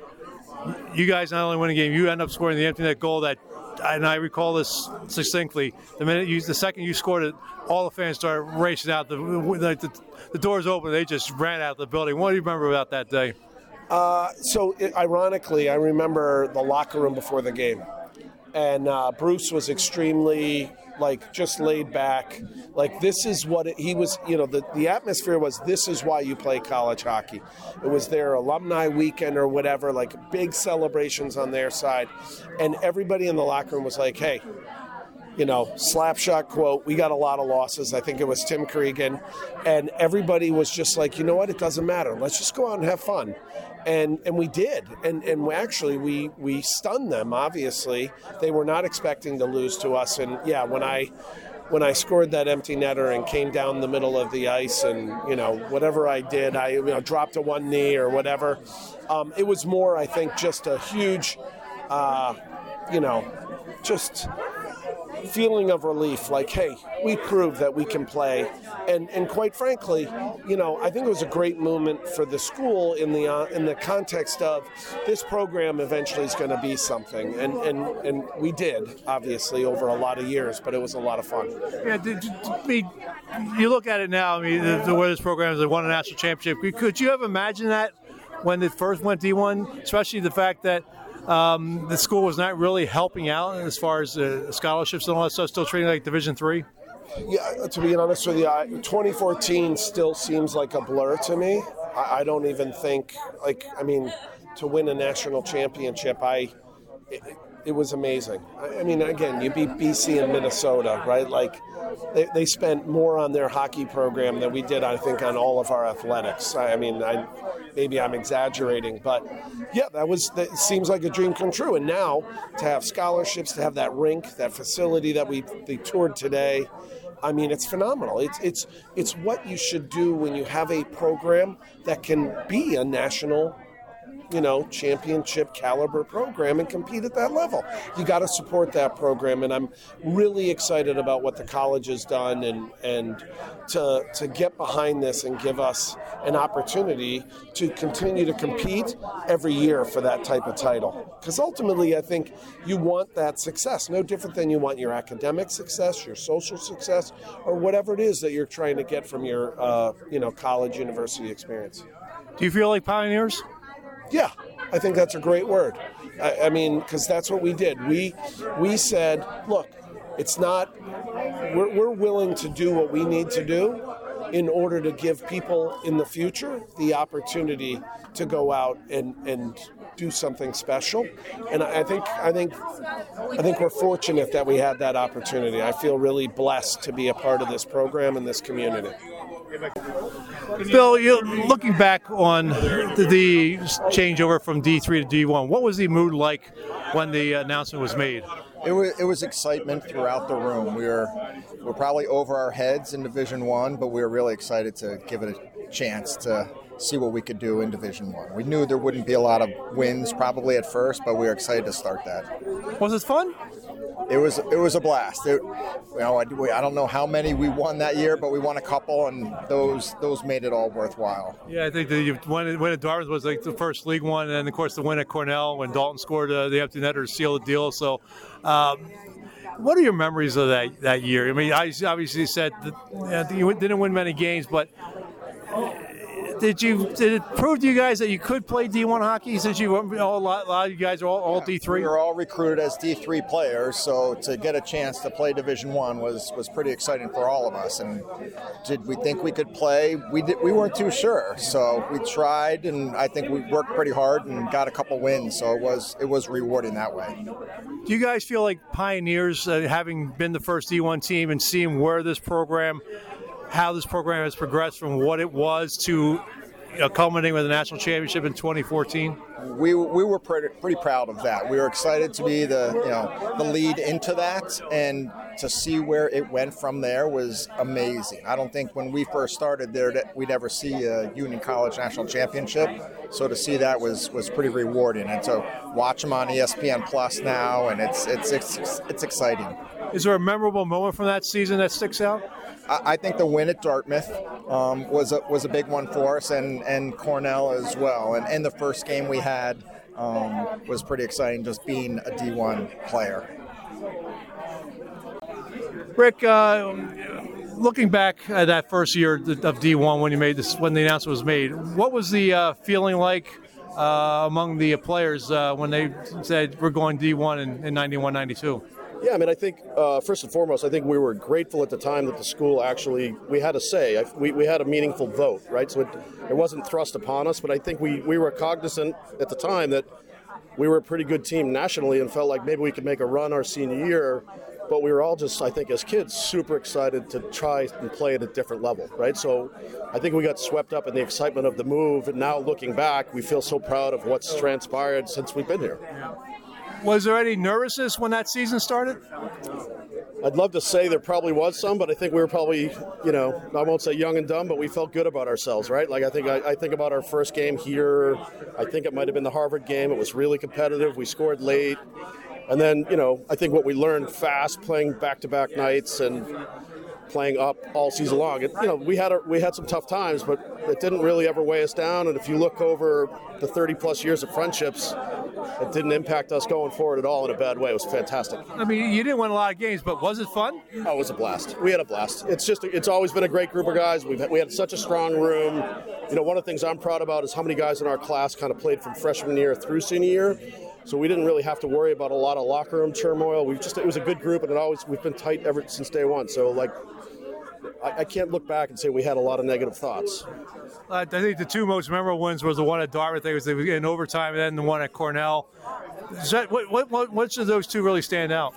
You guys not only win a game, you end up scoring the empty net goal that, and I recall this succinctly. The minute you, the second you scored it, all the fans started racing out. The the, the doors open. They just ran out of the building. What do you remember about that day?
Uh, so, it, ironically, I remember the locker room before the game. And uh, Bruce was extremely, like, just laid back. Like, this is what it, he was, you know, the, the atmosphere was, this is why you play college hockey. It was their alumni weekend or whatever, like, big celebrations on their side. And everybody in the locker room was like, hey, you know, slapshot quote, we got a lot of losses. I think it was Tim Cregan. And everybody was just like, you know what, it doesn't matter. Let's just go out and have fun. And and we did. And and we actually, we, we stunned them, obviously. They were not expecting to lose to us. And, yeah, when I when I scored that empty netter and came down the middle of the ice and, you know, whatever I did, I you know, dropped to one knee or whatever, um, it was more, I think, just a huge, uh, you know, just feeling of relief, like, hey, we proved that we can play. And and quite frankly, you know, I think it was a great moment for the school in the uh, in the context of this program eventually is going to be something. And, and and we did, obviously, over a lot of years, but it was a lot of fun.
Yeah, did, did, I mean, you look at it now, I mean, the, the way this program has won a national championship. Could you have imagined that when it first went D one, especially the fact that Um, the school was not really helping out as far as uh, scholarships and all that stuff, still treating it like Division three?
Yeah, to be honest with you, I, twenty fourteen still seems like a blur to me. I, I don't even think, like, I mean, to win a national championship, I it, it was amazing. I, I mean, again, you beat B C and Minnesota, right? Like, they, they spent more on their hockey program than we did, I think, on all of our athletics. I, I mean, I, maybe I'm exaggerating, but yeah, that was that seems like a dream come true. And now to have scholarships, to have that rink, that facility that we they toured today, I mean, it's phenomenal. It's it's it's what you should do when you have a program that can be a national, you know, championship caliber program and compete at that level. You got to support that program, and I'm really excited about what the college has done, and and to to get behind this and give us an opportunity to continue to compete every year for that type of title. Because ultimately, I think you want that success, no different than you want your academic success, your social success, or whatever it is that you're trying to get from your uh, you know, college, university experience.
Do you feel like pioneers?
Yeah, I think that's a great word. I, I mean, because that's what we did. We we said, look, it's not, we're, we're willing to do what we need to do in order to give people in the future the opportunity to go out and, and do something special. And I, I think I think I think we're fortunate that we had that opportunity. I feel really blessed to be a part of this program and this community.
Bill, you looking back on the, the changeover from D three to D one, what was the mood like when the announcement was made?
It was, it was excitement throughout the room. We were, we were probably over our heads in Division One, but we were really excited to give it a chance to see what we could do in Division One. We knew there wouldn't be a lot of wins probably at first, but we were excited to start that.
Was it fun?
It was it was a blast. It, you know, I, I don't know how many we won that year, but we won a couple, and those those made it all worthwhile.
Yeah, I think the win, win at Dartmouth was like the first league one, and then of course the win at Cornell when Dalton scored uh, the empty netter to seal the deal. So, um, what are your memories of that that year? I mean, I obviously said that uh, you didn't win many games, but Did you did it prove to you guys that you could play D one hockey since you all, a lot, a lot of you guys are all, all D three?
We were all recruited as D three players, so to get a chance to play Division One was was pretty exciting for all of us. And did we think we could play? We did, we weren't too sure, so we tried, and I think we worked pretty hard and got a couple wins. So it was it was rewarding that way.
Do you guys feel like pioneers, uh, having been the first D one team and seeing where this program, how this program has progressed from what it was to you know, culminating with a national championship in twenty fourteen?
We we were pretty pretty proud of that. We were excited to be the you know the lead into that, and to see where it went from there was amazing. I don't think when we first started there that we'd ever see a Union College national championship. So to see that was was pretty rewarding, and to watch them on E S P N Plus now, and it's it's it's it's exciting.
Is there a memorable moment from that season that sticks out?
I think the win at Dartmouth um, was a, was a big one for us, and, and Cornell as well. And, and the first game we had um, was pretty exciting, just being a D one player.
Rick, uh, looking back at that first year of D one when you made this, when the announcement was made, what was the uh, feeling like uh, among the players uh, when they said we're going D one in, in ninety-one ninety-two?
Yeah, I mean, I think, uh, first and foremost, I think we were grateful at the time that the school actually, we had a say. I, we, we had a meaningful vote, right? So it, it wasn't thrust upon us, but I think we, we were cognizant at the time that we were a pretty good team nationally and felt like maybe we could make a run our senior year, but we were all just, I think, as kids, super excited to try and play at a different level, right? So I think we got swept up in the excitement of the move, and now looking back, we feel so proud of what's transpired since we've been here.
Was there any nervousness when that season started?
I'd love to say there probably was some, but I think we were probably, you know, I won't say young and dumb, but we felt good about ourselves, right? Like I think I, I think about our first game here. I think it might have been the Harvard game. It was really competitive. We scored late. And then, you know, I think what we learned fast playing back-to-back nights and playing up all season long. It, you know, we had a, we had some tough times, but it didn't really ever weigh us down. And if you look over the thirty-plus years of friendships, it didn't impact us going forward at all in a bad way. It was fantastic.
I mean, you didn't win a lot of games, but was it fun?
Oh, it was a blast. We had a blast. It's just, it's always been a great group of guys. We've had, we had such a strong room. You know, one of the things I'm proud about is how many guys in our class kind of played from freshman year through senior year. So we didn't really have to worry about a lot of locker room turmoil. We just, it was a good group, and it always, we've been tight ever since day one. So, like, I, I can't look back and say we had a lot of negative thoughts.
Uh, I think the two most memorable wins was the one at Dartmouth. It was in overtime, and then the one at Cornell. Is that, what, what, what, which of those two really stand out?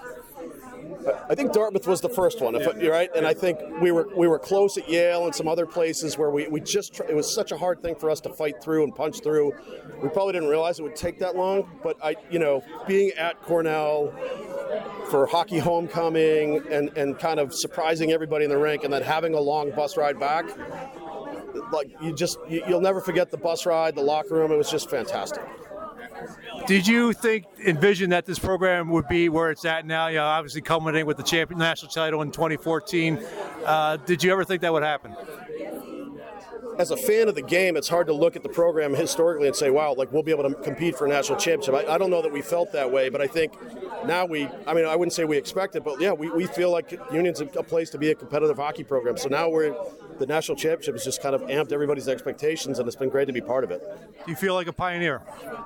I think Dartmouth was the first one, if, you're right, and I think we were we were close at Yale and some other places where we, we just it was such a hard thing for us to fight through and punch through. We probably didn't realize it would take that long, but I you know being at Cornell for hockey homecoming and, and kind of surprising everybody in the rink, and then having a long bus ride back, like you just you, you'll never forget the bus ride, the locker room. It was just fantastic.
Did you think, envision that this program would be where it's at now? You know, obviously culminating with the champion national title in twenty fourteen. Uh, did you ever think that would happen?
As a fan of the game, it's hard to look at the program historically and say, wow, like we'll be able to compete for a national championship. I, I don't know that we felt that way, but I think now we, I mean, I wouldn't say we expect it, but yeah, we, we feel like Union's a, a place to be a competitive hockey program. So now we're, the national championship has just kind of amped everybody's expectations, and it's been great to be part of it.
Do you feel like a pioneer?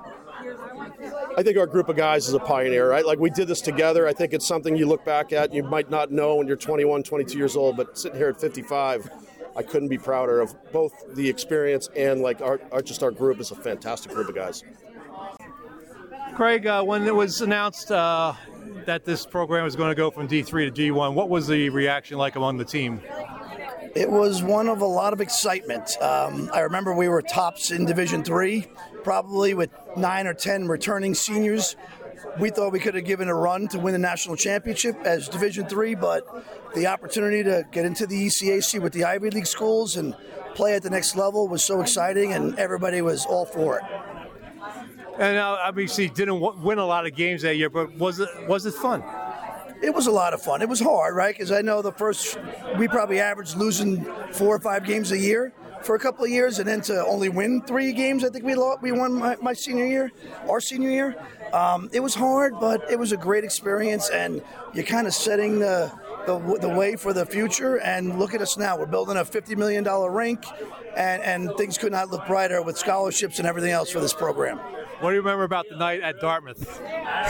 I think our group of guys is a pioneer, right? Like we did this together. I think it's something you look back at, you might not know when you're twenty-one, twenty-two years old, but sitting here at fifty-five, I couldn't be prouder of both the experience and like our, our just our group is a fantastic group of guys.
Craig, uh, when it was announced uh, that this program was going to go from D three to D one, what was the reaction like among the team?
It was one of a lot of excitement. Um, I remember we were tops in Division three, probably with nine or ten returning seniors. We thought we could have given a run to win the national championship as Division three, but the opportunity to get into the E C A C with the Ivy League schools and play at the next level was so exciting, and everybody was all for it.
And uh, obviously didn't w- win a lot of games that year, but was it was it fun?
It was a lot of fun. It was hard, right? Because I know the first, we probably averaged losing four or five games a year for a couple of years, and then to only win three games, I think we lost, we won my, my senior year, our senior year. Um, it was hard, but it was a great experience, and you're kind of setting the, the the way for the future. And look at us now. We're building a fifty million dollars rink, and, and things could not look brighter with scholarships and everything else for this program.
What do you remember about the night at Dartmouth?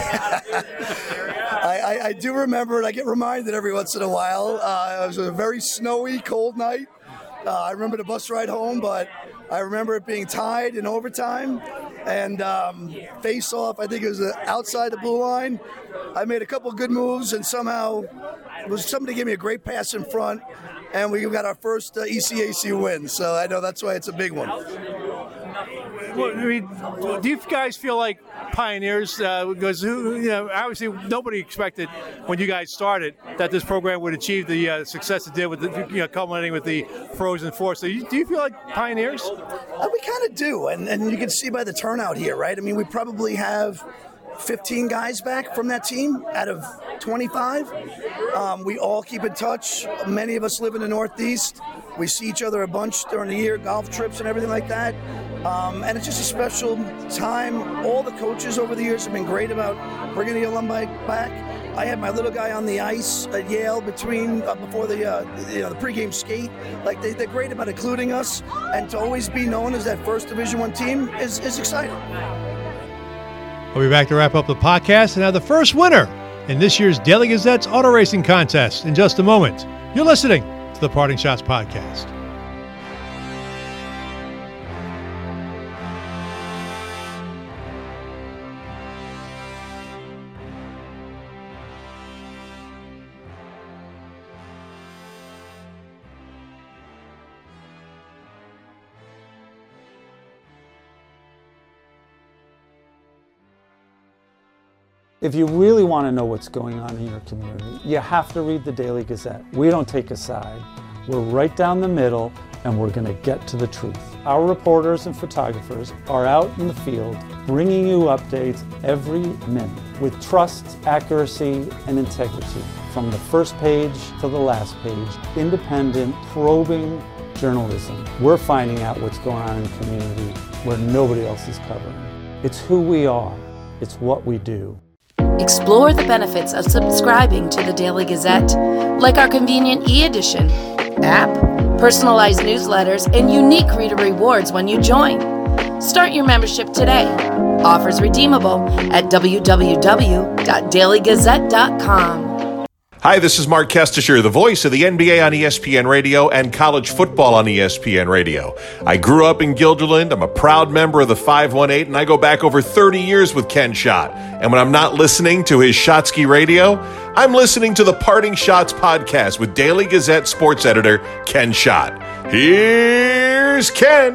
I, I, I do remember it. I get reminded every once in a while. Uh, it was a very snowy, cold night. Uh, I remember the bus ride home, but I remember it being tied in overtime and um, face off. I think it was outside the blue line. I made a couple of good moves, and somehow it was somebody gave me a great pass in front, and we got our first uh, E C A C win. So I know that's why it's a big one.
what, I mean, do you guys feel like pioneers? Uh, because who, you know, obviously nobody expected when you guys started that this program would achieve the uh, success it did, with the, you know, culminating with the Frozen Four. So, you, do you feel like pioneers?
Uh, we kind of do, and and you can see by the turnout here, right? I mean, we probably have fifteen guys back from that team out of twenty-five. Um, we all keep in touch. Many of us live in the Northeast. We see each other a bunch during the year, golf trips and everything like that. Um, and it's just a special time. All the coaches over the years have been great about bringing the alumni back. I had my little guy on the ice at Yale between uh, before the uh, you know the pregame skate. Like they, they're great about including us, and to always be known as that first Division One team is is exciting.
We'll be back to wrap up the podcast and have the first winner in this year's Daily Gazette's Auto Racing Contest in just a moment. You're listening to the Parting Shots Podcast.
If you really want to know what's going on in your community, you have to read the Daily Gazette. We don't take a side. We're right down the middle, and we're going to get to the truth. Our reporters and photographers are out in the field bringing you updates every minute with trust, accuracy, and integrity. From the first page to the last page, independent, probing journalism. We're finding out what's going on in the community where nobody else is covering. It's who we are. It's what we do.
Explore the benefits of subscribing to the Daily Gazette, like our convenient e-edition, app, personalized newsletters, and unique reader rewards when you join. Start your membership today. Offers redeemable at w w w dot daily gazette dot com.
Hi, this is Mark Kestisher, the voice of the N B A on E S P N Radio and college football on E S P N Radio. I grew up in Guilderland. I'm a proud member of the five one eight, and I go back over thirty years with Ken Schott. And when I'm not listening to his Shotsky Radio, I'm listening to the Parting Shots podcast with Daily Gazette sports editor Ken Schott. Here's Ken.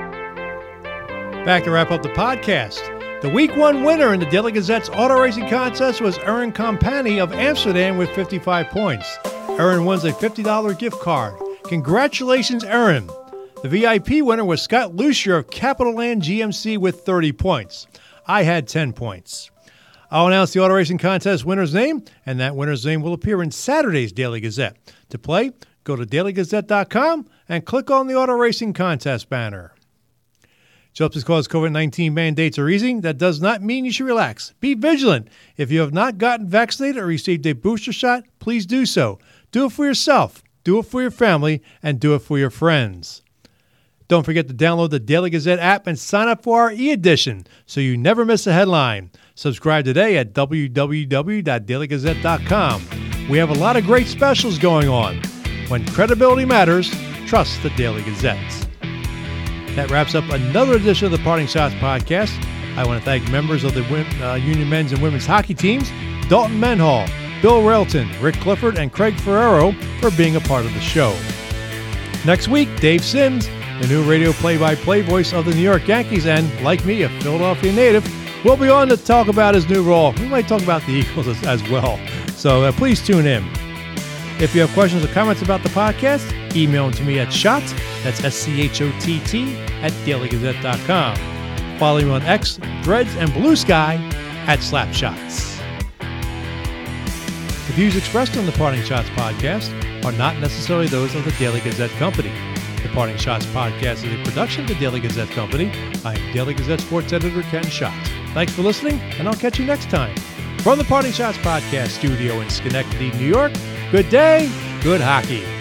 Back to wrap up the podcast. The week one winner in the Daily Gazette's auto racing contest was Erin Compani of Amsterdam with fifty-five points. Erin wins a fifty dollars gift card. Congratulations, Erin. The V I P winner was Scott Lucier of Capital Land G M C with thirty points. I had ten points. I'll announce the auto racing contest winner's name, and that winner's name will appear in Saturday's Daily Gazette. To play, go to daily gazette dot com and click on the auto racing contest banner. Just because COVID nineteen mandates are easing, that does not mean you should relax. Be vigilant. If you have not gotten vaccinated or received a booster shot, please do so. Do it for yourself, do it for your family, and do it for your friends. Don't forget to download the Daily Gazette app and sign up for our e-edition so you never miss a headline. Subscribe today at w w w dot daily gazette dot com. We have a lot of great specials going on. When credibility matters, trust the Daily Gazette. That wraps up another edition of the Parting Shots podcast. I want to thank members of the uh, Union men's and women's hockey teams, Dalton Menhall, Bill Railton, Rick Clifford, and Craig Ferrero for being a part of the show. Next week, Dave Sims, the new radio play-by-play voice of the New York Yankees, and, like me, a Philadelphia native, will be on to talk about his new role. We might talk about the Eagles as, as well. So uh, please tune in. If you have questions or comments about the podcast, email them to me at shott, that's S C H O T T, at daily gazette dot com. Follow me on X, Threads, and Blue Sky at Slapshots. The views expressed on the Parting Shots podcast are not necessarily those of the Daily Gazette Company. The Parting Shots podcast is a production of the Daily Gazette Company. I am Daily Gazette sports editor Ken Schott. Thanks for listening, and I'll catch you next time. From the Parting Shots podcast studio in Schenectady, New York, good day, good hockey.